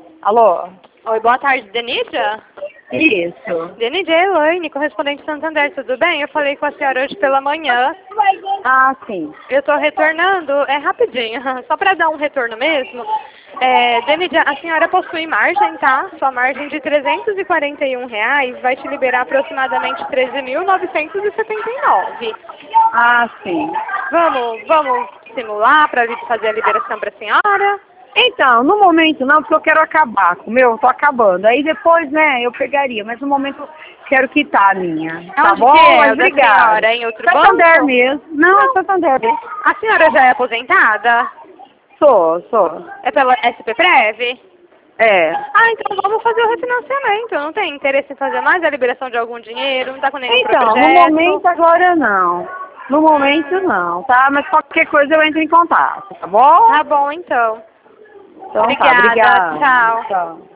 Alô? Oi, boa tarde, Denídia? Isso. Denídia é Elaine, correspondente Santander, tudo bem? Eu falei com a senhora hoje pela manhã. Ah, sim. Eu estou retornando, é rapidinho, só para dar um retorno mesmo. Denídia, a senhora possui margem, tá? Sua margem de R$ 341 vai te liberar aproximadamente 13.979. Ah, sim. Vamos simular para fazer a liberação para a senhora? Então, no momento não, porque eu quero acabar com o meu, eu tô acabando. Aí depois, né, eu pegaria, mas no momento quero quitar a minha. Tá Onde bom? que é Mas o da obrigada. senhora? Em outro Santander banco? mesmo. Não, é Santander mesmo. A senhora já é aposentada? Sou. É pela SP Prev? É. Ah, então vamos fazer o refinanciamento. Não tem interesse em fazer mais a liberação de algum dinheiro? Não tá com nenhum Então, no projeto? momento agora não. No momento não, tá? Mas qualquer coisa eu entro em contato, tá bom? Tá bom, então. Então tá, Obrigada. obrigada. Tchau. Tchau.